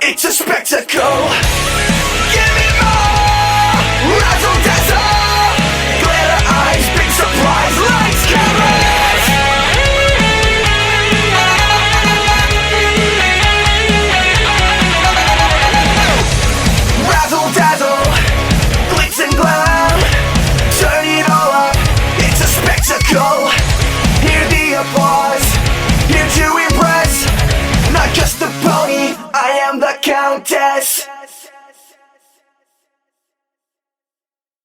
It's a spectacle. Give me more. Razzle dazzle. Glitter eyes, big surprise. Lights, cameras. Razzle dazzle. Glitz and glam. Turn it all up. It's a spectacle. Hear the applause. Here to impress. Not just the pony, I am the Countess.